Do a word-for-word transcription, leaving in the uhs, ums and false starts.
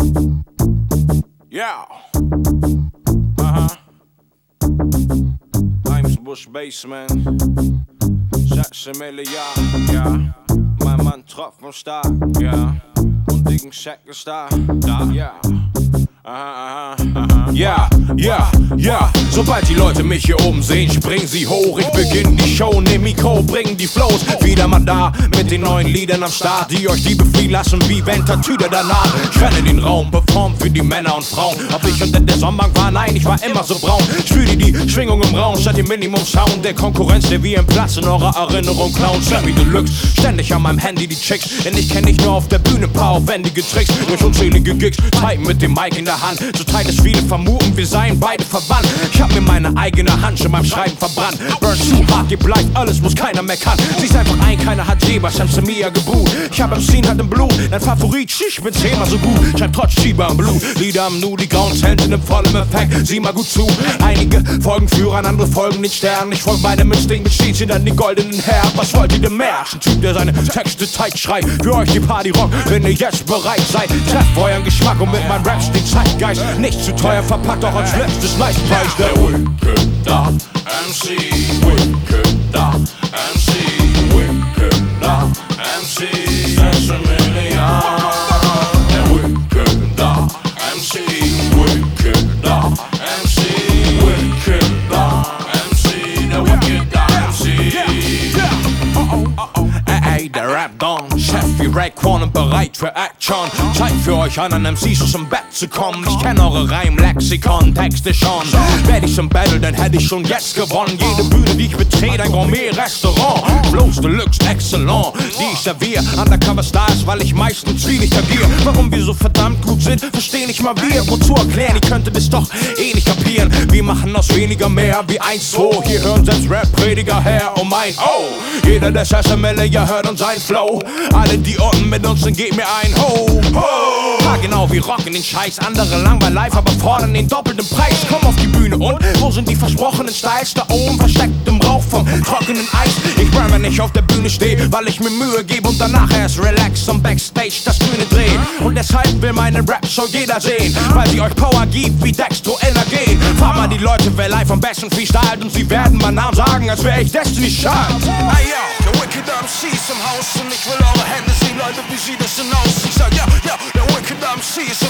Yeah. Uh-huh. Eimsbusch Basement. Sechs Milliarden, ja. Mein Mann Tropfen stark, ja. Und dicken Scheck ist da, da, ja. Aha, aha, aha. Ja, ja, ja. Sobald die Leute mich hier oben sehen, springen sie hoch. Ich beginn die Show, nehm Mikro, bringen die Flows. Wieder mal da, mit den neuen Liedern am Start, die euch Liebe fliehen lassen wie Ventatüde danach. Ich renne den Raum, perform für die Männer und Frauen. Ob ich unter der Sonnenbank war, nein, ich war immer so braun. Spüre die Schwingung im Raum, statt dem Minimum-Sound der Konkurrenz, der wie ein Platz in eurer Erinnerung klauen. Sammy Deluxe, ständig an meinem Handy die Chicks. Denn ich kenn nicht nur auf der Bühne ein paar aufwendige Tricks. Durch unzählige Gigs, Typen mit dem Mic in der Hand. So teilt es viele vermuten, wir seien beide verwandt. Ich hab mir meine eigene Hand schon beim Schreiben verbrannt. Burn zu hart, ihr bleibt alles, muss keiner mehr kann. Sie ist einfach ein, keiner hat je bei Samsamia gebuht. Ich hab im Scene halt im Blut, dein Favorit, ich bin zehnmal so gut. Schreib trotz Schieber im Blut, Lieder am Nu, die grauen Zenten im vollen Effekt. Sieh mal gut zu, einige folgen Führern, andere folgen den Sternen. Ich folge meinem Instinkt mit Stehen hinter den goldenen Herren. Was wollt ihr denn mehr? Ein Typ, der seine Texte tight schreibt. Für euch die Party Rock, wenn ihr jetzt bereit seid. Trefft euren Geschmack und mit meinem Rap den Zeitgeist. Nicht zu teuer verpackt, auch als letztes Nice-Preis. Der Wicked Da M C, Wicked Da M C, Wicked Da M C, sechs Milliarden. Der Wicked Da M C, Wicked Da M C, Wicked Da M C, der Wicked Da M C. Ey, ey, der Rap-Don, Chef wie Raekwon, bereit für Action. Zeit für euch anderen M Cs zum Bett zu kommen. Ich kenn eure Reimlexikon, Texte schon. Wär ich zum Battle, dann hätte ich schon jetzt gewonnen. Jede Bühne, die ich betrete, ein Gourmet-Restaurant. Flows Deluxe, excellent, die ich serviere. Undercover Stars, weil ich meistens zwielig agiere. Warum wir so verdammt gut sind, versteh nicht mal wir. Wozu erklären, ihr könntet es doch eh nicht kapieren. Wir machen aus weniger mehr wie eins, zwei. Hier hören selbst Rap-Prediger her, oh mein, oh. Jeder, der S M L, ja hört uns sein Flow. Alle, die unten mit uns sind, gebt mir ein Ho, ho. Ja, genau, wir rocken den Scheiß. Andere lang bei Live, aber fordern den doppelten Preis. Komm auf die Bühne und wo sind die versprochenen Styles? Da oben versteckt im Rauch vom trockenen Eis. Ich burn, wenn ich auf der Bühne stehe, weil ich mir Mühe gebe und danach erst relax am Backstage das Bühne drehen. Und deshalb will meine Rap-Show jeder sehen, weil sie euch Power gibt wie Dextro Energie. Fahr mal die Leute, wer live am besten freestylt und sie werden meinen Namen sagen, als wär ich Destiny Child. Hey yo, der Wicked M C ist im Haus und ich will eure Hände sehen, Leute, wie sieht das denn aus? Ich sag ja, ja, der Wicked M C ist